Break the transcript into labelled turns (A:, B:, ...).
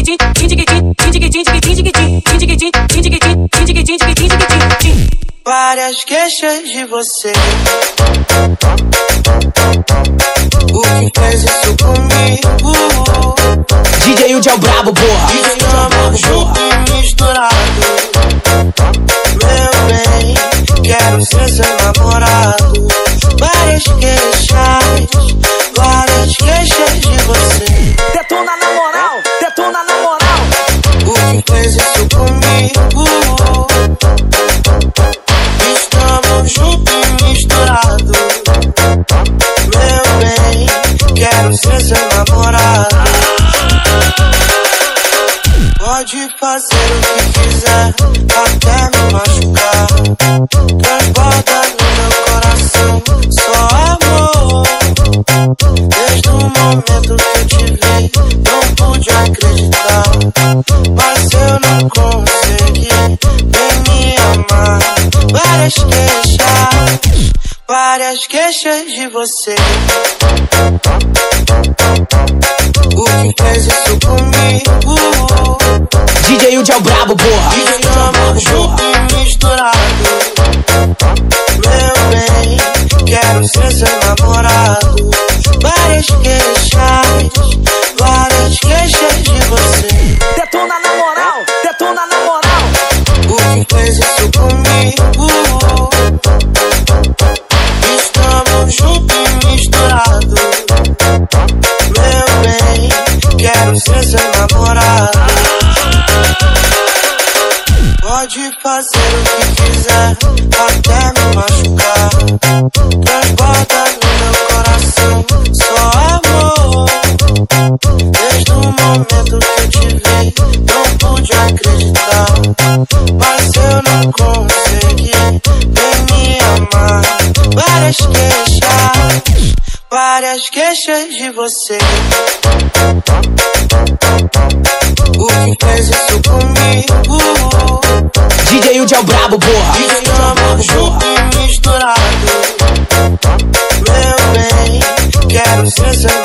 A: Várias queixas de você. O que fez isso comigo?
B: DJ Yudi é o brabo, porra.
A: Estamos juntos e misturados. Meu bem, quero ser seu namorado. Várias queixas de você.
B: Detona na moral, detona na moral.
A: O que fez isso comigo? Estamos juntos e misturados. Meu bem, quero ser seu namorado. Pode fazer o que quiser, até me machucar. Transporta no meu coração só amor. Desde o momento que eu te vi, não pude acreditar. Mas eu não consegui, vem me amar. Várias queixas de você. O que fez isso comigo?
B: DJ Yudi é o brabo, porra.
A: Estamos juntos e misturados. Meu bem, quero ser seu namorado. Várias queixas de você.
B: Detona na moral, detona na moral.
A: O que fez isso comigo? Estamos juntos e misturados. Meu bem, quero ser seu namorado. Pode fazer o que quiser, até me machucar. Transporta no meu coração só amor. Desde o momento que eu te vi, não pude acreditar. Mas eu não consegui, vem me amar. Várias queixas de você. O que fez isso comigo?
B: DJ Yudi é o brabo, porra.
A: Estamos juntos e misturados. Meu bem, quero ser seu